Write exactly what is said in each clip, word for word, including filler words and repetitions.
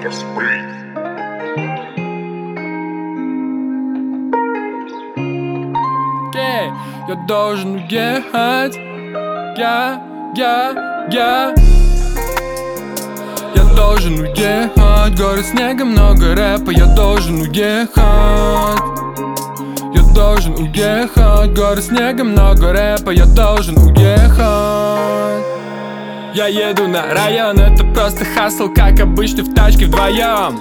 Эй, я должен уехать. Я, я, я Я должен уехать. Горы снега, много рэпа. Я должен уехать. Я должен уехать. Горы снега, много рэпа. Я должен уехать. Я еду на район, это просто хасл, как обычно в тачке вдвоем.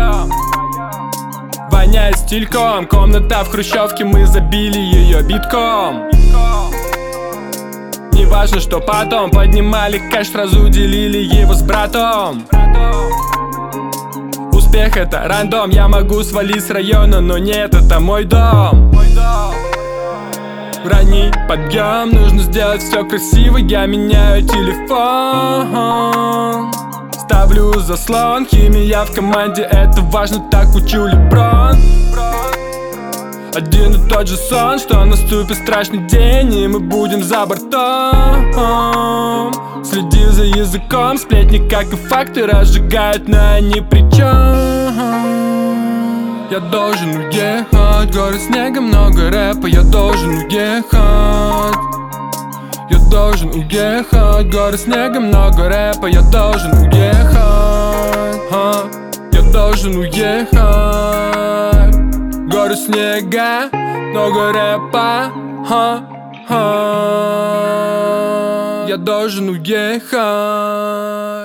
Воняет стильком, комната в хрущевке, мы забили ее битком. Не важно, что потом поднимали кэш, сразу делили его с братом. Успех это рандом, я могу свалить с района, но нет, это мой дом. Ранний подъем, нужно сделать все красиво, я меняю телефон. Ставлю заслон, химия в команде, это важно, так учу Леброн. Один и тот же сон, что наступит страшный день, и мы будем за бортом. Следи за языком, сплетни, как и факты, разжигают, но они при чем? Я должен уехать. Горы снега, много рэпа. Я должен уехать. Я должен уехать. Горы снега, много рэпа. Я должен уехать. Ха. Я должен уехать. Горы снега, много рэпа. Ха. Ха. Я должен уехать.